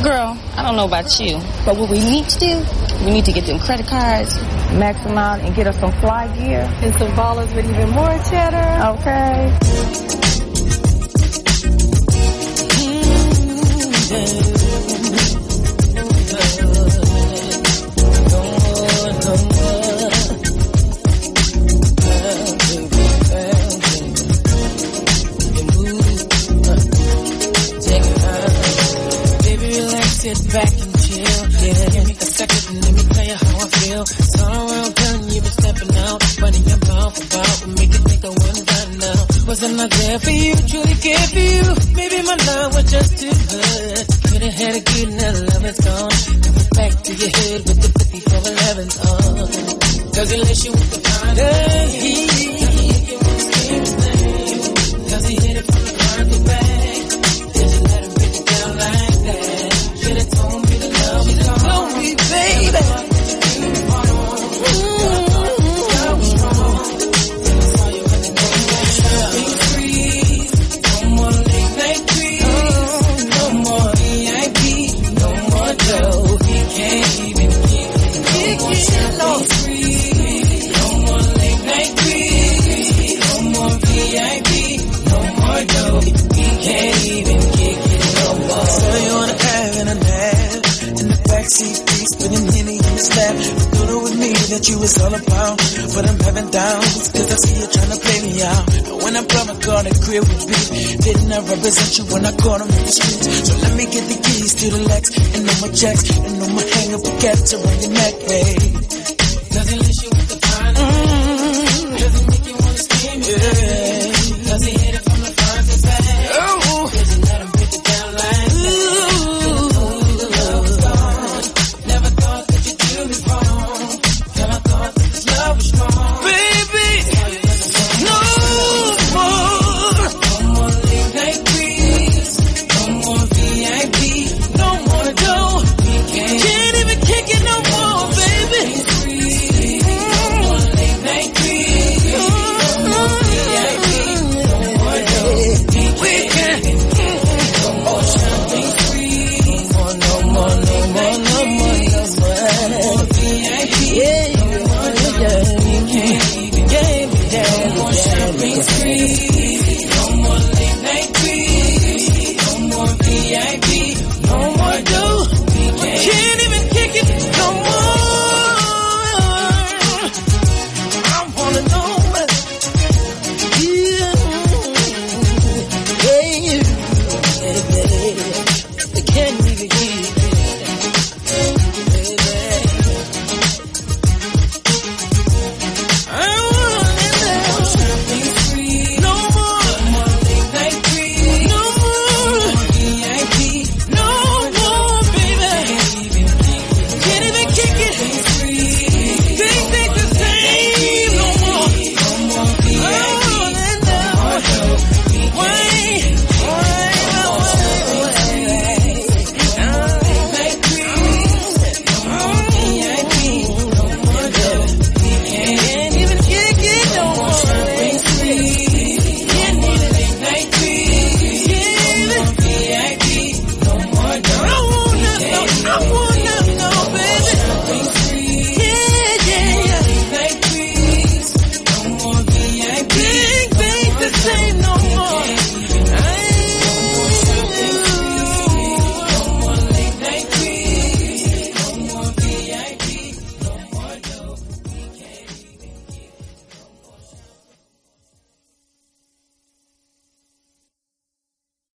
Girl, I don't know about you, but what we need to do, we need to get them credit cards, max them out, and get us some fly gear. And some ballers with even more cheddar. Okay. Sit back and chill, yeah. Give me a second and let me tell you how I feel. It's all around town, you've been stepping out. Money I'm mouth about, make it think I wouldn't find now. Wasn't I there for you, truly cared for you? Maybe my love was just too good. Could've had a good, now love is gone. Coming back to your head with the 5411s on. Cause unless you want to find cause he hit it from the front to back. Did you let him break it down like that? Should've told me the love was gone. Told me, baby. Be free. No more late night creeps. No more VIP. No more dough. He can't even kick it. No more free. No more late night creeps. No more VIP. No more dough. He can't even kick it no more. So you wanna have in a nap in the backseat, spinning Henny in his lap. You thought it was me that you was all about, but I'm having doubts, cause I see you trying to play me out. And when I brought my car to crib with beef, didn't I represent you when I caught him in the streets? So let me get the keys to the Lex, and no more checks, and no more hang up the cats around your neck, babe.